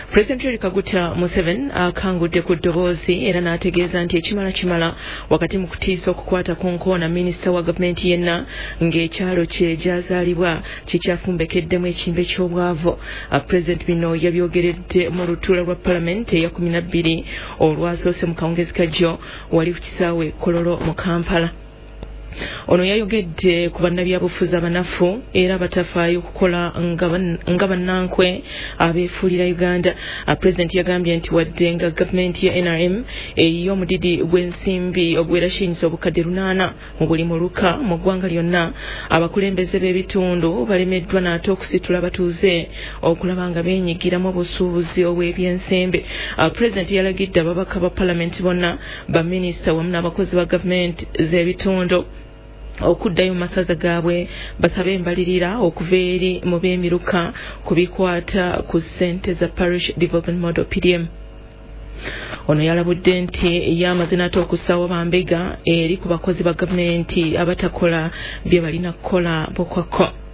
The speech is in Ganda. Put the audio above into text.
President Yoweri Kaguta Museveni akangudde ku ddoboozi era n'ategeeza nti ekimala wakati mu kutiisa okukwata ku nkoona minisita wa gavumenti yenna ng'ekyalo kye gyazaalibwa kikyafumbekeddemu ekimbe ky'obwavu. President bino yabyogeredde mu lutuula lwa Paalamenti eya 12 olwasoose mu kawungezi kajjo wali ku kisaawe Kololo mu Kampala. Ono yayogedde ku bannabyabufuzi abanafu era batafaayo okukola nga bannankwe abeefuulira Uganda. President yagambye nti wadde nga gavumenti ya NRM eyiyo omudidi gw'ensimbi ogwera shilingi obukadde 800 mu buli muluka mu ggwanga lyonna, abakulembeze b'ebitundu balemeddwa n'ate okusitula abatuuze okulaba nga beenyigira mu busuubuzi obw'ebyensimbi. President yalagidde ababaka ba Paalamenti bonna, baminisita wamu n'abakozi ba gavumenti z'ebitundu okuddayo mu masaza gaabwe basabe embalirira okuva eri mu b'emiruka ku bikwata ku ssente za Parish Development Model PDM. Ono yalabudde nti yamaze n'ate okussaawo bambega eri ku bakozi ba gavumenti abatakola bye balina kukola bokwako.